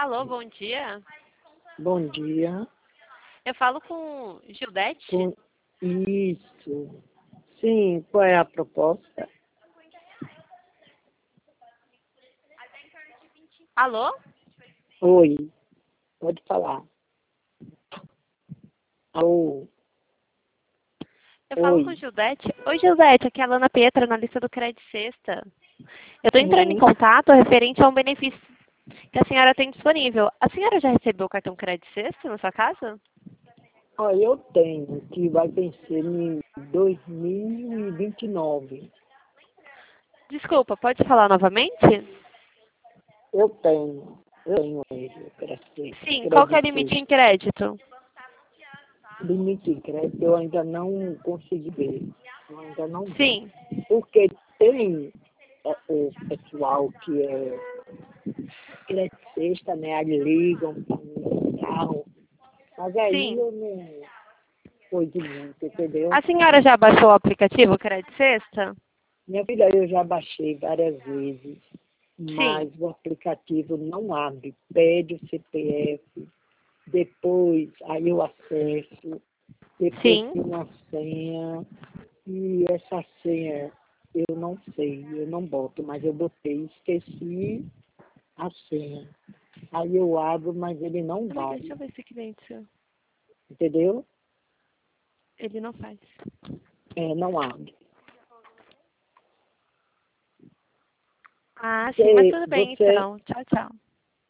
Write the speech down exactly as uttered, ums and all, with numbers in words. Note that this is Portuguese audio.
Alô, bom dia. Bom dia. Eu falo com Gildete? Com... Isso. Sim, qual é a proposta? Alô? Oi, pode falar. Alô? Eu falo com Oi. Gildete. Oi, Gildete, aqui é a Lana Pietra, na lista do Crédito Sexta. Eu estou entrando em Sim. contato referente a um benefício que a senhora tem disponível. A senhora já recebeu o cartão Crédito Sexta na sua casa? Olha, eu tenho, que vai vencer em dois mil e vinte e nove. Desculpa, pode falar novamente? Eu tenho, eu tenho ele, crédito, Sim, qual que é o crédito limite em sexta. crédito? Limite de crédito eu ainda não consegui ver. Eu ainda não vi. Sim, Porque tem é, o pessoal que é crédito sexta, né? Aí ligam para o carro. Mas aí sim. eu não coisa muito, entendeu? A senhora já baixou o aplicativo Crédito Sexta? Minha filha, eu já baixei várias vezes, Sim, mas o aplicativo não abre. Pede o C P F, depois aí eu acesso, depois sim. tem uma senha, e essa senha eu não sei, eu não boto, mas eu botei, esqueci a senha. Aí eu abro, mas ele não Amiga, deixa vai, eu ver esse cliente seu. entendeu? Ele não faz. É, não abre. Ah, sim, mas Você, tudo bem você então. Tchau, tchau.